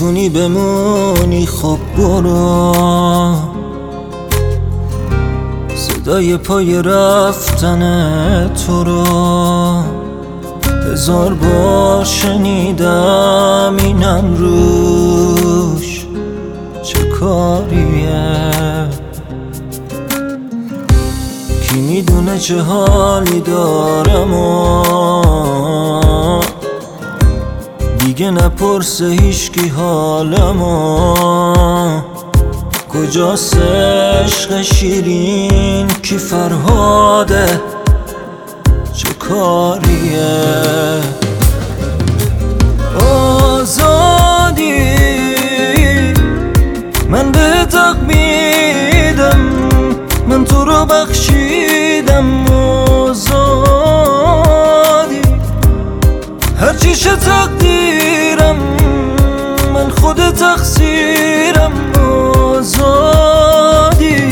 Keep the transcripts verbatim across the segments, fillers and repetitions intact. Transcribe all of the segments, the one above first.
میتونی بمونی خب برو، صدای پای رفتن تو رو هزار بار شنیدم، اینم روش چه کاریه؟ کی میدونه چه حالی دارم و دیگه نپرسه هیچکی حالمو. کجاست عشق شیرین کی فرهاده چه کاریه؟ آزادی من به تق میدم، من تو رو بخشیدم. آزادی هرچی شه تقدیرم، من خود تقصیرم. آزادی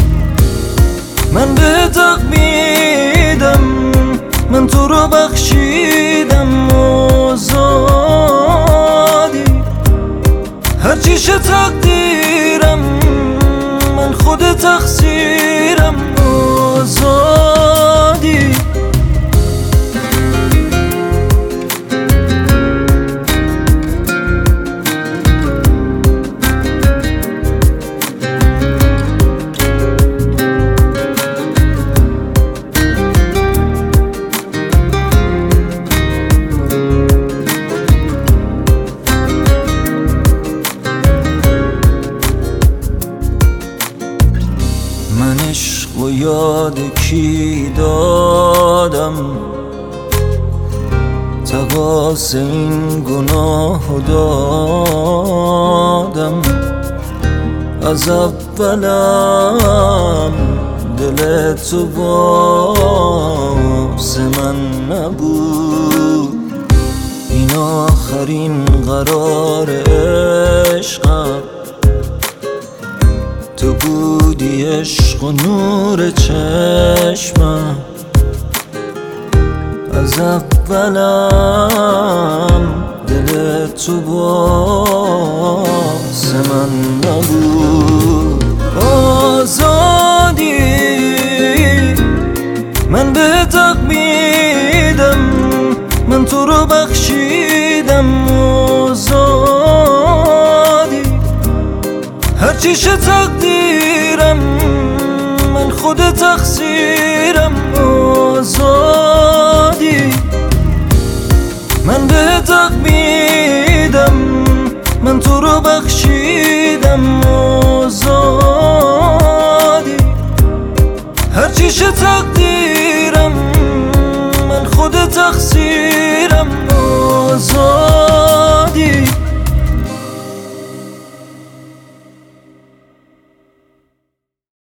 من به تق میدم، من تو رو بخشیدم. آزادی هرچی شه تقدیرم، من خود تقصیرم. آزادی من عشق و یاد کی دادم، تقاص این گناه دادم. از اولم دل تو واسه من نبود، این آخرین قرار عشقم. تو بودی عشق و نور چشمم، از اولم دل تو واسه من نبود. آزادی من به تق میدم، من تو رو بخشیدم. آزادی هرچی شه تقدیرم، من خود تقصیرم. آزادی من به تق میدم، من تو رو بخشیدم. آزادی هرچی شه تقدیرم، من خود تقصیرم. آزادی